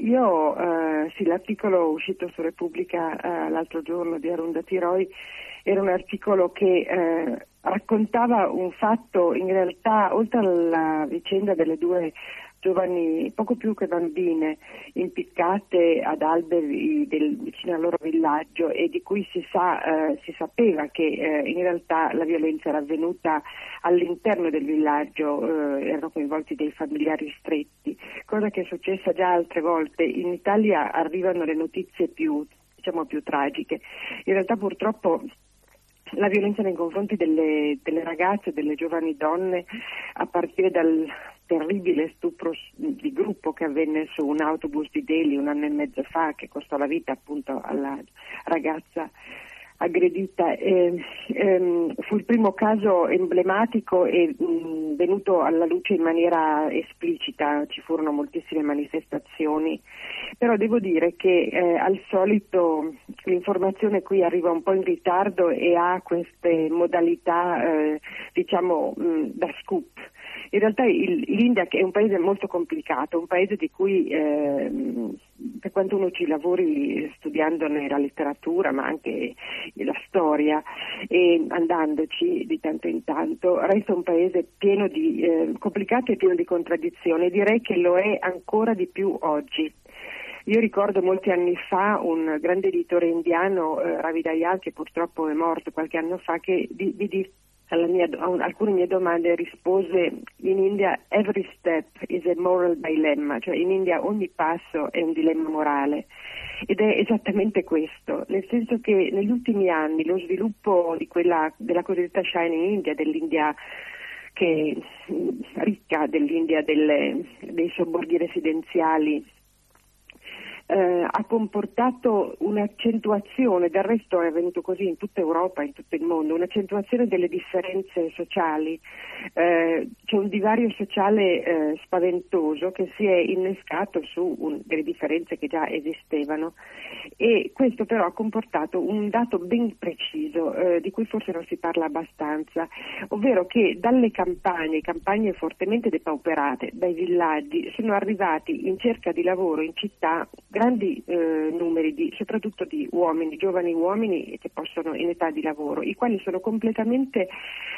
Sì, l'articolo uscito su Repubblica l'altro giorno di Arundhati Roy era un articolo che raccontava un fatto, in realtà, oltre alla vicenda delle due giovani, poco più che bambine, impiccate ad alberi vicino al loro villaggio, e di cui si sapeva che in realtà la violenza era avvenuta all'interno del villaggio, erano coinvolti dei familiari stretti, cosa che è successa già altre volte. In Italia arrivano le notizie più tragiche. In realtà purtroppo la violenza nei confronti delle ragazze, delle giovani donne, a partire dal terribile stupro di gruppo che avvenne su un autobus di Delhi 1 anno e mezzo fa, che costò la vita appunto alla ragazza aggredita, fu il primo caso emblematico e venuto alla luce in maniera esplicita. Ci furono moltissime manifestazioni, però devo dire che al solito l'informazione qui arriva un po' in ritardo e ha queste modalità da scoop. In realtà l'India, che è un paese molto complicato, un paese di cui per quanto uno ci lavori studiandone la letteratura ma anche la storia e andandoci di tanto in tanto, resta un paese pieno di complicato e pieno di contraddizioni. Direi che lo è ancora di più oggi. Io ricordo molti anni fa un grande editore indiano, Ravi Dayal, che purtroppo è morto qualche anno fa, che a alcune mie domande rispose: in India every step is a moral dilemma, cioè in India ogni passo è un dilemma morale, ed è esattamente questo, nel senso che negli ultimi anni lo sviluppo della cosiddetta Shining India, dell'India che ricca, dell'India dei sobborghi residenziali, ha comportato un'accentuazione, del resto è avvenuto così in tutta Europa, in tutto il mondo, un'accentuazione delle differenze sociali. C'è un divario sociale spaventoso che si è innescato su delle differenze che già esistevano, e questo però ha comportato un dato ben preciso di cui forse non si parla abbastanza, ovvero che dalle campagne fortemente depauperate, dai villaggi, sono arrivati in cerca di lavoro in città grandi numeri soprattutto di uomini, giovani uomini che possono in età di lavoro, i quali sono completamente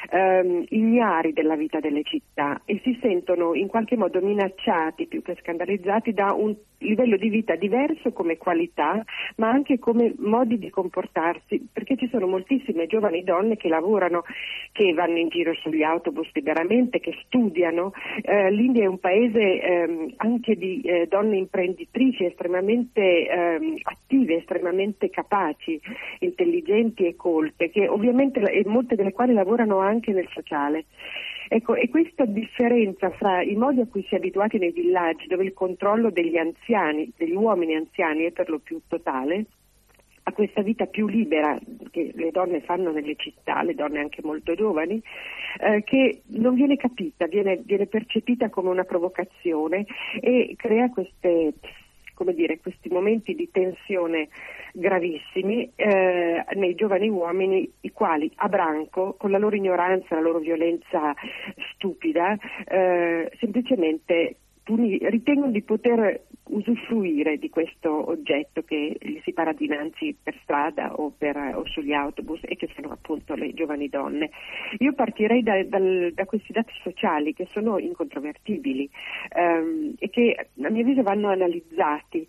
ignari della vita delle città e si sentono in qualche modo minacciati più che scandalizzati da un livello di vita diverso come qualità, ma anche come modi di comportarsi, perché ci sono moltissime giovani donne che lavorano, che vanno in giro sugli autobus liberamente, che studiano. L'India è un paese anche di donne imprenditrici estremamente attive, estremamente capaci, intelligenti e colte, che ovviamente molte delle quali lavorano anche nel sociale. Ecco, e questa differenza fra i modi a cui si è abituati nei villaggi, dove il controllo degli anziani, degli uomini anziani, è per lo più totale, a questa vita più libera che le donne fanno nelle città, le donne anche molto giovani, che non viene capita, viene percepita come una provocazione e crea questi momenti di tensione gravissimi nei giovani uomini, i quali a branco, con la loro ignoranza, la loro violenza stupida, semplicemente ritengono di poter usufruire di questo oggetto che gli si para dinanzi per strada o sugli autobus, e che sono appunto le giovani donne. Io partirei da questi dati sociali che sono incontrovertibili e che a mio avviso vanno analizzati.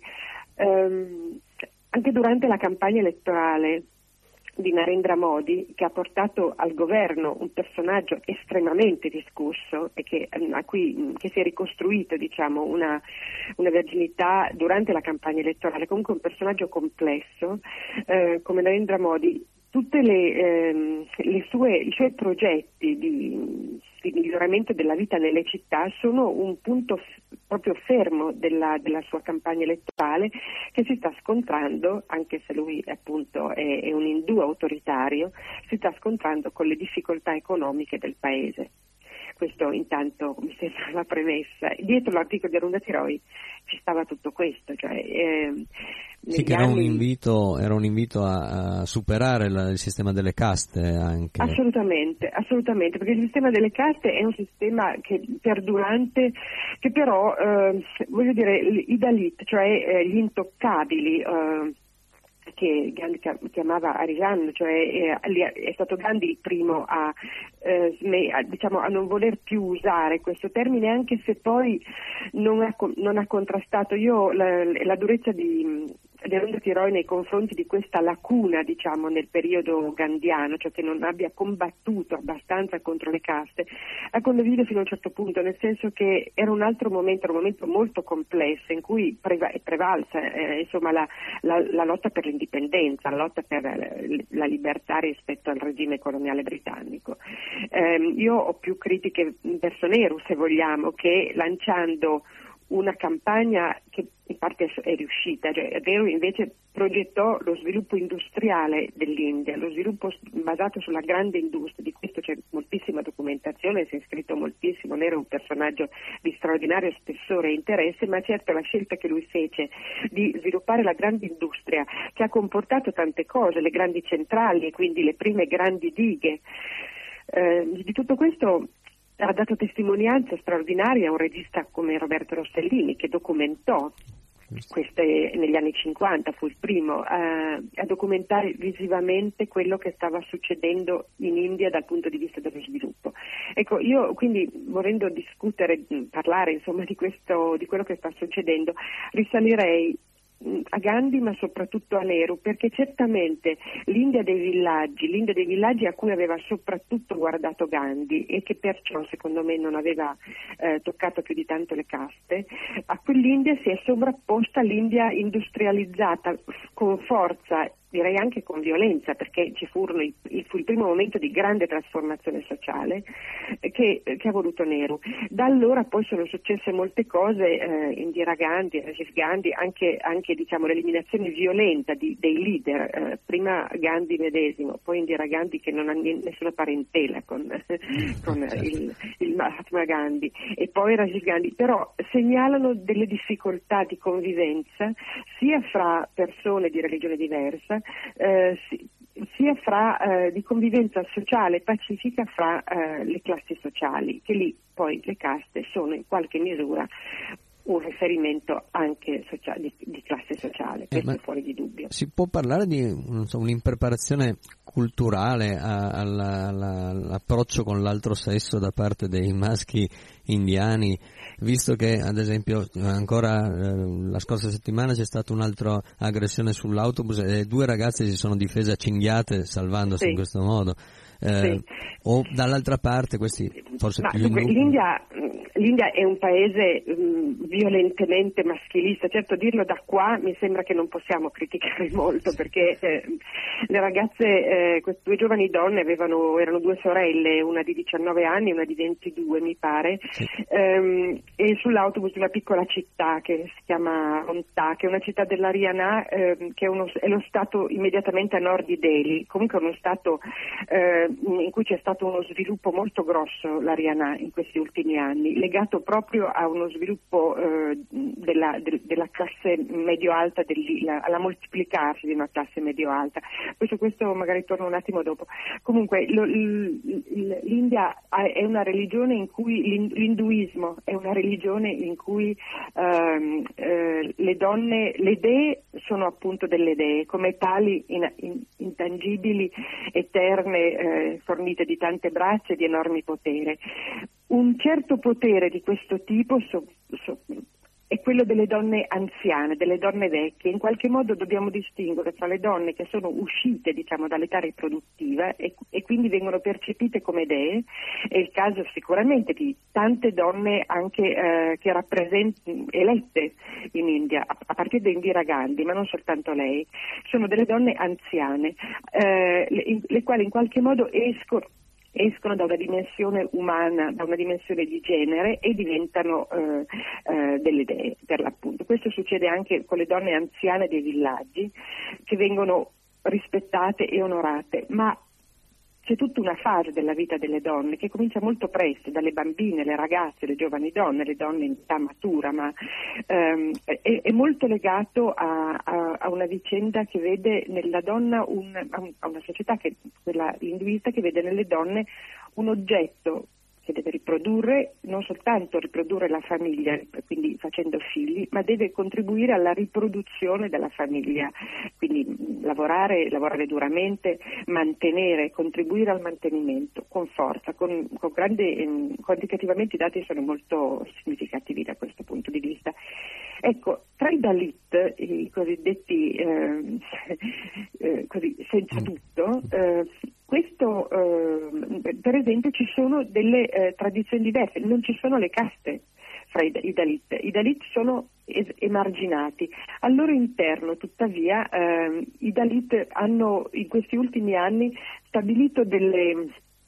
Anche durante la campagna elettorale di Narendra Modi, che ha portato al governo un personaggio estremamente discusso e che si è ricostruito, diciamo, una verginità durante la campagna elettorale, comunque un personaggio complesso come Narendra Modi. Tutti i suoi progetti di miglioramento della vita nelle città sono un punto proprio fermo della sua campagna elettorale, che si sta scontrando, anche se lui appunto è un indù autoritario, si sta scontrando con le difficoltà economiche del paese. Questo intanto mi sembra la premessa. Dietro l'articolo di Arundhati Roy ci stava tutto questo, cioè Sì, che era un invito a superare il sistema delle caste anche. Assolutamente, perché il sistema delle caste è un sistema perdurante, che però, voglio dire, i Dalit, cioè gli intoccabili, che Gandhi chiamava Arijan, cioè è stato Gandhi il primo a non voler più usare questo termine, anche se poi non ha contrastato. Io la durezza di Arundhati Roy nei confronti di questa lacuna, diciamo, nel periodo gandhiano, cioè che non abbia combattuto abbastanza contro le caste, la condivido fino a un certo punto, nel senso che era un momento molto complesso in cui è prevalsa insomma la lotta per l'indipendenza, la lotta per la libertà rispetto al regime coloniale britannico. Io ho più critiche verso Nehru, se vogliamo, che lanciando una campagna che in parte è riuscita, cioè Nehru invece progettò lo sviluppo industriale dell'India, lo sviluppo basato sulla grande industria. Di questo c'è moltissima documentazione, si è scritto moltissimo. Nehru è un personaggio di straordinario spessore e interesse, ma certo la scelta che lui fece di sviluppare la grande industria, che ha comportato tante cose, le grandi centrali e quindi le prime grandi dighe, di tutto questo ha dato testimonianza straordinaria a un regista come Roberto Rossellini, che documentò queste negli anni 50, fu il primo a documentare visivamente quello che stava succedendo in India dal punto di vista dello sviluppo. Ecco, io quindi, volendo parlare insomma di quello che sta succedendo, risalirei a Gandhi ma soprattutto a Nehru, perché certamente l'India dei villaggi a cui aveva soprattutto guardato Gandhi e che perciò secondo me non aveva toccato più di tanto le caste, a quell'India si è sovrapposta l'India industrializzata con forza, direi anche con violenza, perché fu il primo momento di grande trasformazione sociale che ha voluto Nehru. Da allora poi sono successe molte cose, Indira Gandhi, Rajiv Gandhi, anche diciamo l'eliminazione violenta dei leader, prima Gandhi medesimo, poi Indira Gandhi che non ha nessuna parentela con il Mahatma Gandhi, e poi Rajiv Gandhi, però segnalano delle difficoltà di convivenza sia fra persone di religione diversa, sia di convivenza sociale pacifica fra le classi sociali, che lì poi le caste sono in qualche misura un riferimento anche di classe sociale, questo è fuori di dubbio. Si può parlare di un'impreparazione culturale all'approccio con l'altro sesso da parte dei maschi indiani, visto che ad esempio ancora la scorsa settimana c'è stata un'altra aggressione sull'autobus e 2 ragazze si sono difese a cinghiate salvandosi in questo modo. O dall'altra parte questi forse più l'India è un paese violentemente maschilista, certo dirlo da qua mi sembra che non possiamo criticare molto, perché le ragazze, queste 2 giovani donne erano 2 sorelle, una di 19 anni e una di 22 mi pare, e sull'autobus di una piccola città che si chiama Onta, che è una città dell'Haryana, che è lo stato immediatamente a nord di Delhi, comunque è uno stato in cui c'è stato uno sviluppo molto grosso, l'Haryana, in questi ultimi anni, legato proprio a uno sviluppo della classe medio-alta, alla moltiplicarsi di una classe medio-alta. Questo magari torno un attimo dopo. Comunque l'India è una religione in cui l'induismo è una religione in cui le dee sono appunto delle dee, come tali intangibili, eterne, fornite di tante braccia e di enormi potere. Un certo potere di questo tipo è quello delle donne anziane, delle donne vecchie. In qualche modo dobbiamo distinguere tra le donne che sono uscite, diciamo, dall'età riproduttiva e quindi vengono percepite come dee. È il caso sicuramente di tante donne anche che elette in India, a partire da Indira Gandhi, ma non soltanto lei. Sono delle donne anziane, le quali in qualche modo escono da una dimensione umana, da una dimensione di genere e diventano delle dee, per l'appunto. Questo succede anche con le donne anziane dei villaggi, che vengono rispettate e onorate, ma c'è tutta una fase della vita delle donne che comincia molto presto, dalle bambine, le ragazze, le giovani donne, le donne in età matura, ma è molto legato a una vicenda che vede nella donna a una società, quella induista, che vede nelle donne un oggetto che deve riprodurre, non soltanto riprodurre la famiglia, quindi facendo figli, ma deve contribuire alla riproduzione della famiglia, quindi lavorare duramente, mantenere, contribuire al mantenimento con forza, con grande, quantitativamente i dati sono molto significativi da questo punto di vista. Ecco, tra i Dalit, i cosiddetti così senza tutto, questo per esempio ci sono delle tradizioni diverse, non ci sono le caste fra i Dalit. I Dalit sono emarginati. Al loro interno, tuttavia, i Dalit hanno in questi ultimi anni stabilito delle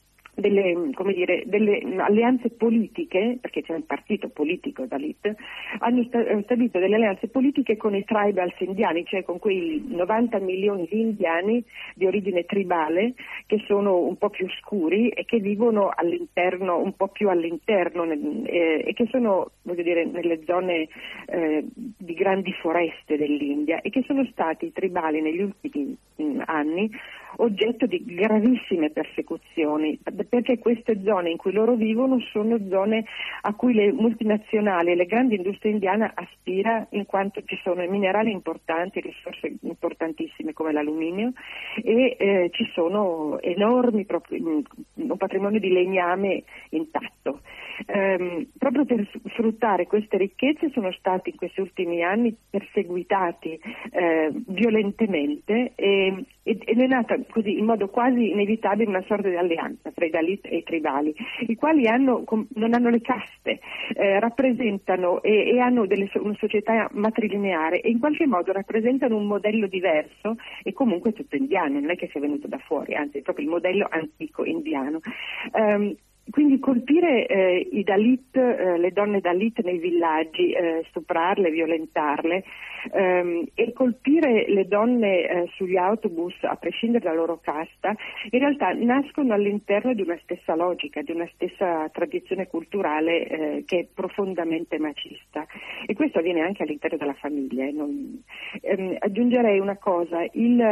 alleanze politiche, perché c'è un partito politico Dalit, hanno stabilito delle alleanze politiche con i tribals indiani, cioè con quei 90 milioni di indiani di origine tribale che sono un po' più scuri e che vivono all'interno, un po' più all'interno, e che sono, nelle zone di grandi foreste dell'India, e che sono stati tribali negli ultimi anni oggetto di gravissime persecuzioni, perché queste zone in cui loro vivono sono zone a cui le multinazionali e le grandi industrie indiane aspira, in quanto ci sono minerali importanti, risorse importantissime come l'alluminio, e ci sono enormi un patrimonio di legname intatto. Proprio per sfruttare queste ricchezze sono stati in questi ultimi anni perseguitati violentemente, e ne è nata così in modo quasi inevitabile una sorta di alleanza tra i Dalit e i tribali, i quali non hanno le caste, rappresentano e hanno una società matrilineare, e in qualche modo rappresentano un modello diverso e comunque tutto indiano, non è che sia venuto da fuori, anzi è proprio il modello antico indiano. Quindi colpire i Dalit, le donne Dalit nei villaggi, stuprarle, violentarle, e colpire le donne sugli autobus, a prescindere dalla loro casta, in realtà nascono all'interno di una stessa logica, di una stessa tradizione culturale che è profondamente macista. E questo avviene anche all'interno della famiglia. Aggiungerei una cosa,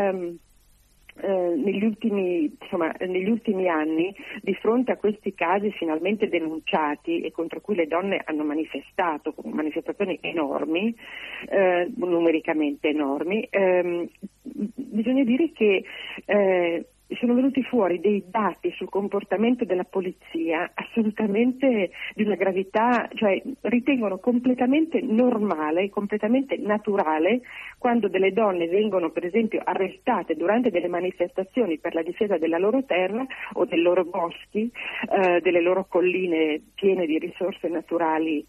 negli ultimi anni, di fronte a questi casi finalmente denunciati e contro cui le donne hanno manifestato con manifestazioni enormi, numericamente enormi, bisogna dire che sono venuti fuori dei dati sul comportamento della polizia assolutamente di una gravità, cioè ritengono completamente normale, completamente naturale, quando delle donne vengono per esempio arrestate durante delle manifestazioni per la difesa della loro terra o dei loro boschi, delle loro colline piene di risorse naturali.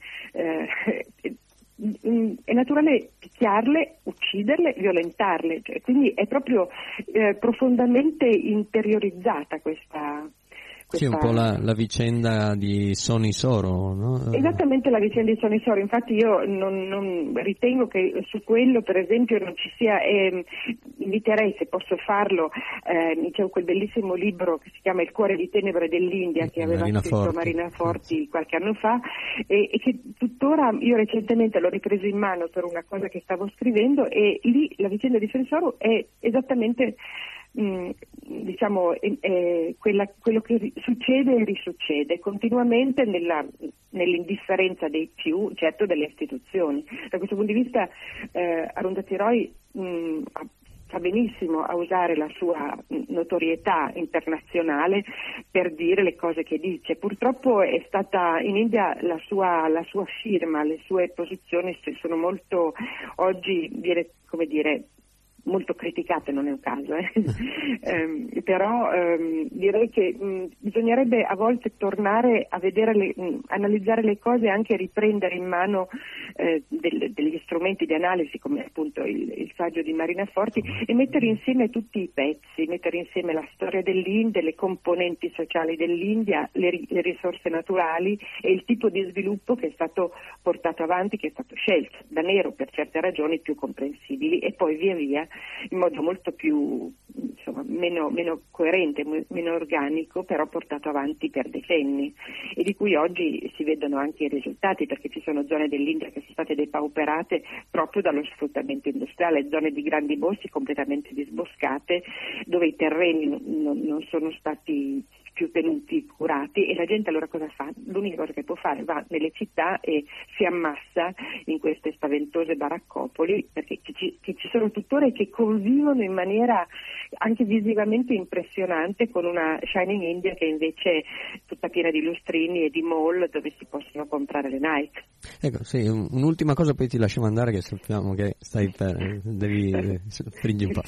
È naturale picchiarle, ucciderle, violentarle, cioè, quindi è proprio profondamente interiorizzata questa. Sì, un po' la vicenda di Sonny Soro, no? Esattamente la vicenda di Sonny Soro, infatti io non ritengo che su quello per esempio non ci sia, inviterei, se posso farlo, c'è quel bellissimo libro che si chiama Il cuore di tenebre dell'India, che aveva scritto Marina Forti qualche anno fa, e che tuttora io recentemente l'ho ripreso in mano per una cosa che stavo scrivendo, e lì la vicenda di Sonny Soro è esattamente quello che succede e risuccede continuamente nell'indifferenza dei più, certo delle istituzioni. Da questo punto di vista Arundhati Roy fa benissimo a usare la sua notorietà internazionale per dire le cose che dice. Purtroppo è stata in India la sua firma, le sue posizioni sono molto, oggi viene, come dire, molto criticate, non è un caso, però direi che bisognerebbe a volte tornare a vedere, analizzare le cose e anche riprendere in mano degli strumenti di analisi come appunto il saggio di Marina Forti, e mettere insieme tutti i pezzi, mettere insieme la storia dell'India, le componenti sociali dell'India, le risorse naturali e il tipo di sviluppo che è stato portato avanti, che è stato scelto da Nehru per certe ragioni più comprensibili, e poi via via in modo molto più insomma, meno coerente, meno organico, però portato avanti per decenni e di cui oggi si vedono anche i risultati, perché ci sono zone dell'India che sono state depauperate proprio dallo sfruttamento industriale, zone di grandi boschi completamente disboscate, dove i terreni non sono stati più tenuti, curati, e la gente allora cosa fa? L'unica cosa che può fare, va nelle città e si ammassa in queste spaventose baraccopoli, perché che ci sono tuttora e che convivono in maniera anche visivamente impressionante con una Shining India che invece è tutta piena di lustrini e di mall dove si possono comprare le Nike. Ecco, sì, un'ultima cosa, poi ti lasciamo andare, che sappiamo che devi stringi un po'.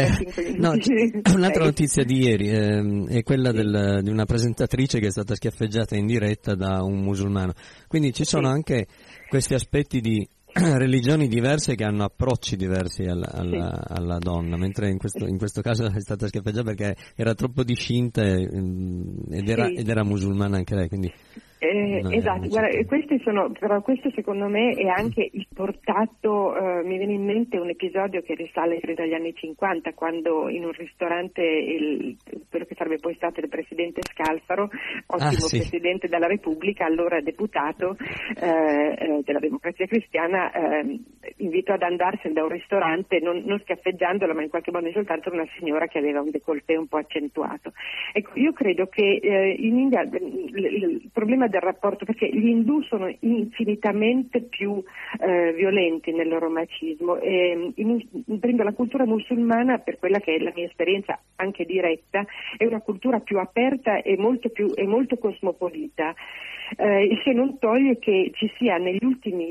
Un'altra notizia di ieri è quella di una presentatrice che è stata schiaffeggiata in diretta da un musulmano. Quindi ci sono anche questi aspetti di religioni diverse che hanno approcci diversi alla donna, mentre in questo caso è stata schiaffeggiata perché era troppo discinta ed era musulmana anche lei, quindi esatto, guarda, però questo secondo me è anche il portato, mi viene in mente un episodio che risale credo agli anni 50, quando in un ristorante quello che sarebbe poi stato il presidente Scalfaro, ottimo presidente della Repubblica, allora deputato della Democrazia Cristiana, invitò ad andarsene da un ristorante, non scaffeggiandola, ma in qualche modo insultando una signora che aveva un décolleté un po' accentuato. Ecco, io credo che in India il problema del rapporto, perché gli indù sono infinitamente più violenti nel loro macismo, prendo la cultura musulmana, per quella che è la mia esperienza anche diretta, è una cultura più aperta e molto cosmopolita. Se non toglie che ci sia negli ultimi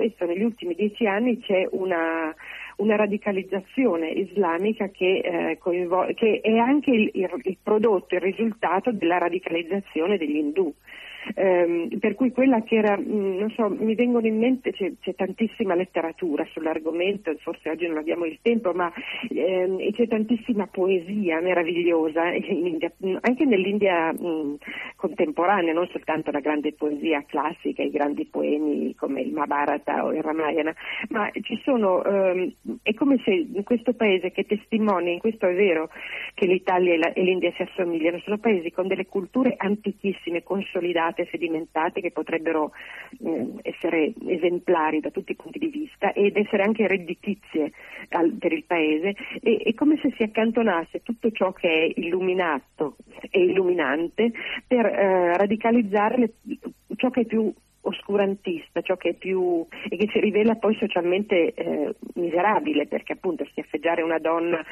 10 anni c'è una radicalizzazione islamica che è anche il prodotto, il risultato della radicalizzazione degli indù. Per cui quella che era, non so, mi vengono in mente, c'è tantissima letteratura sull'argomento, forse oggi non abbiamo il tempo, ma c'è tantissima poesia meravigliosa in India, anche nell'India contemporanea, non soltanto la grande poesia classica, i grandi poemi come il Mahabharata o il Ramayana, ma ci sono, è come se in questo paese che testimonia, in questo è vero che l'Italia e l'India si assomigliano, sono paesi con delle culture antichissime, consolidate, sedimentate, che potrebbero essere esemplari da tutti i punti di vista ed essere anche redditizie per il paese. È come se si accantonasse tutto ciò che è illuminato e illuminante per radicalizzare ciò che è più oscurantista, ciò che è più e che si rivela poi socialmente miserabile, perché appunto schiaffeggiare una donna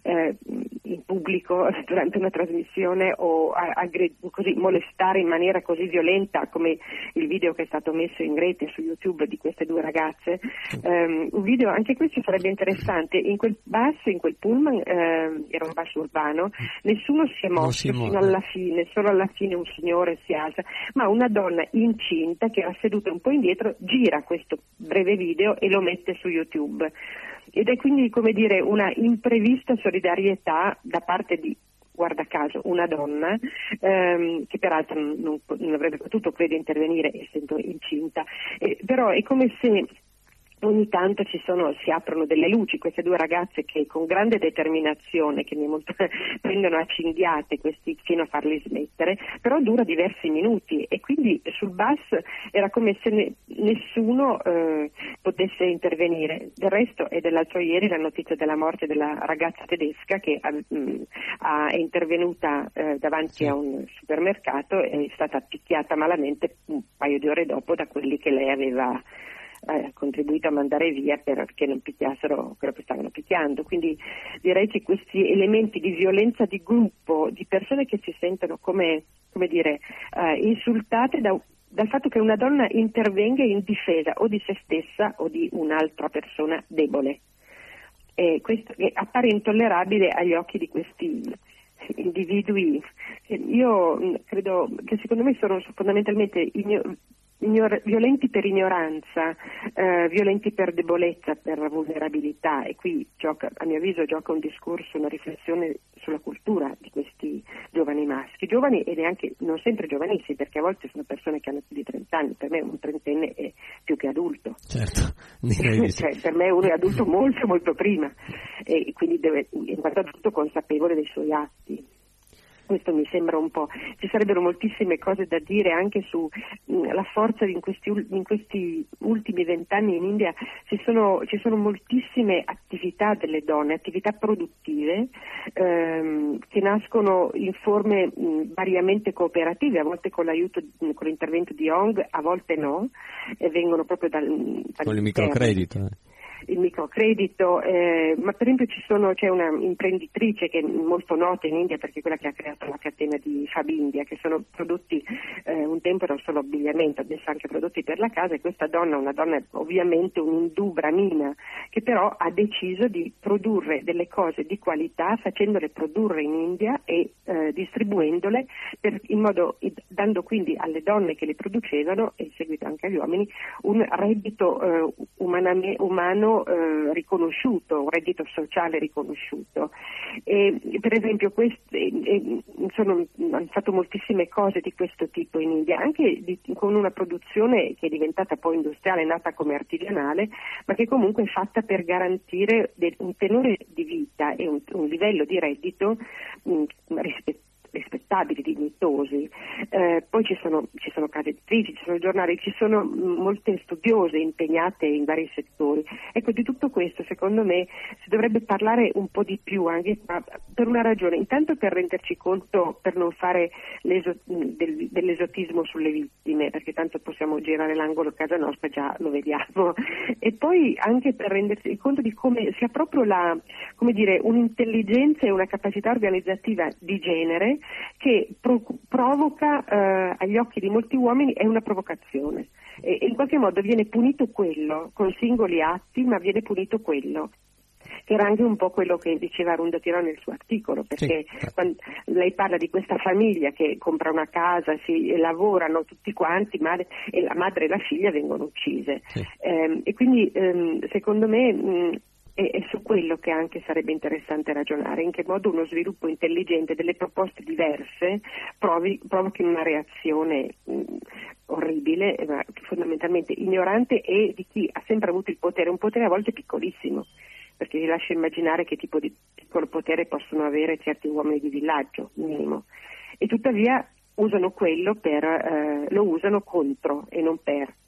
in pubblico durante una trasmissione o così molestare in maniera così violenta come il video che è stato messo in rete su YouTube di queste due ragazze, un video anche questo sarebbe interessante. In quel bus, in quel pullman, era un bus urbano, nessuno si è mosso fino alla fine, solo alla fine un signore si alza, ma una donna incinta che era seduta un po' indietro gira questo breve video e lo mette su YouTube, ed è quindi, come dire, una imprevista solidarietà da parte di, guarda caso, una donna che peraltro non avrebbe potuto, credo, intervenire essendo incinta, però è come se ogni tanto si aprono delle luci, queste due ragazze che con grande determinazione, che prendono a cinghiate questi fino a farli smettere, però dura diversi minuti, e quindi sul bus era come se nessuno potesse intervenire. Del resto è dell'altro ieri la notizia della morte della ragazza tedesca che è intervenuta davanti a un supermercato e è stata picchiata malamente un paio di ore dopo da quelli che lei aveva contribuito a mandare via perché non picchiassero quello che stavano picchiando. Quindi direi che questi elementi di violenza di gruppo, di persone che si sentono come dire insultate dal fatto che una donna intervenga in difesa o di se stessa o di un'altra persona debole, questo appare intollerabile agli occhi di questi individui. Io credo che secondo me sono fondamentalmente violenti per ignoranza, violenti per debolezza, per vulnerabilità, e qui a mio avviso gioca un discorso, una riflessione sulla cultura di questi giovani maschi, giovani e neanche non sempre giovanissimi, perché a volte sono persone che hanno più di 30 anni, per me un trentenne è più che adulto. Certo, direi di sì. Cioè, per me uno è adulto molto molto prima, e quindi deve, in quanto adulto, consapevole dei suoi atti. Questo mi sembra un po'. Ci sarebbero moltissime cose da dire anche su la forza in questi ultimi 20 anni in India. Ci sono moltissime attività delle donne, attività produttive che nascono in forme variamente cooperative, a volte con l'intervento di ONG, a volte no, e vengono proprio con il microcredito. Il microcredito, ma per esempio c'è una imprenditrice che è molto nota in India, perché è quella che ha creato la catena di Fabindia, che sono prodotti, un tempo era solo abbigliamento, adesso anche prodotti per la casa, e questa una donna ovviamente un'indù brahmina, che però ha deciso di produrre delle cose di qualità, facendole produrre in India e distribuendole dando quindi alle donne che le producevano, e in seguito anche agli uomini, un reddito umano riconosciuto, un reddito sociale riconosciuto. E, per esempio hanno fatto moltissime cose di questo tipo in India, anche con una produzione che è diventata poi industriale, nata come artigianale, ma che comunque è fatta per garantire un tenore di vita e un livello di reddito rispettabili, dignitosi. Poi ci sono case editrici, ci sono giornali, ci sono molte studiose impegnate in vari settori. Ecco, di tutto questo secondo me si dovrebbe parlare un po' di più, anche per una ragione: intanto per renderci conto, per non fare dell'esotismo sulle vittime, perché tanto possiamo girare l'angolo a casa nostra, già lo vediamo, e poi anche per rendersi conto di come sia proprio un'intelligenza e una capacità organizzativa di genere che provoca agli occhi di molti uomini, è una provocazione, e in qualche modo viene punito quello con singoli atti, ma viene punito quello, che era anche un po' quello che diceva Arundhati Roy nel suo articolo, perché quando lei parla di questa famiglia che compra una casa, lavorano tutti quanti, e la madre e la figlia vengono uccise. Sì. E quindi secondo me è su quello che anche sarebbe interessante ragionare, in che modo uno sviluppo intelligente delle proposte diverse provochi una reazione orribile, ma fondamentalmente ignorante, e di chi ha sempre avuto il potere, un potere a volte piccolissimo, perché vi lascio immaginare che tipo di piccolo potere possono avere certi uomini di villaggio, minimo, e tuttavia usano quello lo usano contro e non per.